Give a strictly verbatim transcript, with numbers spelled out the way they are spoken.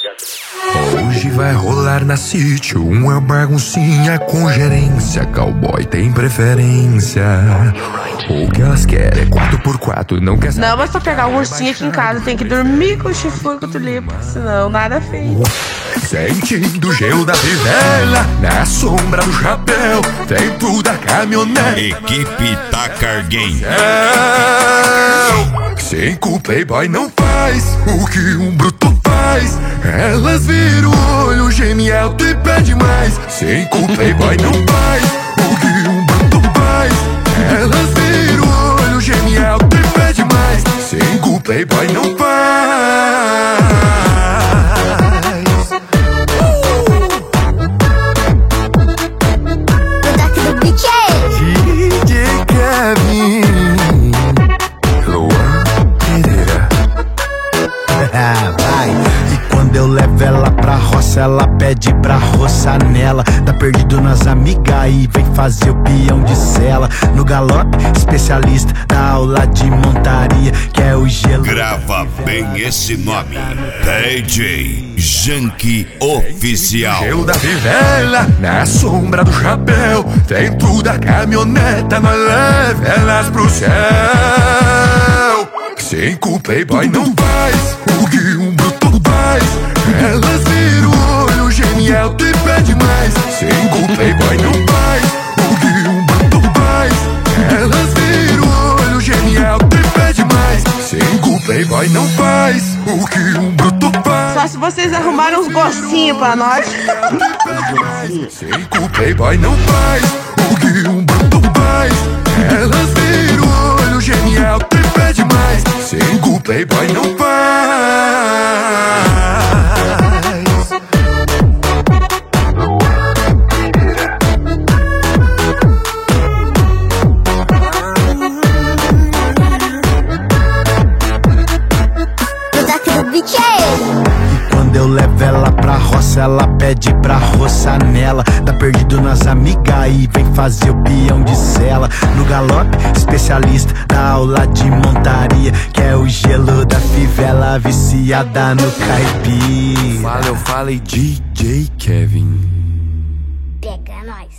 Hoje vai rolar na sítio uma baguncinha com gerência. Cowboy tem preferência. O que elas querem é quatro por quatro, não quer saber. Não, mas pra pegar um ursinho aqui em casa tem que dormir com o chifre com o tulipa, senão nada feito. Sentindo o gelo da fivela, na sombra do chapéu, dentro da caminhonete. Equipe Tacar Game. Cinco playboy não faz o que um bruto faz. Elas viram o olho, geme alto e pede mais. Cinco playboy não faz o que um bruto faz. Elas viram o olho, geme alto e pede mais. Cinco playboy não faz. D J Kevin, Luan Pereira. Vai. E quando eu levo ela pra roça, ela pede pra roçar nela. Tá perdido nas amigas e vem fazer o peão de cela. No galope, especialista da aula de montaria, que é o gelo. Grava bem esse nome: D J Janky Oficial. Gelo da fivela, na sombra do chapéu, dentro da caminhoneta, nós leva elas pro céu. Cinco playboy não faz o que um bruto faz. Elas viram o olho, geme alto e pede mais. Cinco playboy não faz o que um bruto faz. Elas viram o olho, geme alto e pede mais. Cinco playboy não faz o que um bruto faz. Só se vocês arrumaram uns gocinhos pra nós. Cinco playboy não faz o que um bruto faz. Elas viram o olho, geme alto e pede mais. Cinco playboy não faz. Quando eu levo ela pra roça, ela pede pra roçar nela. Tá perdido nas amigas e vem fazer o peão de cela. No galope, especialista da aula de montaria, que é o gelo da fivela, viciada no caipira. Fala, eu falei D J Kevin. Pega nós.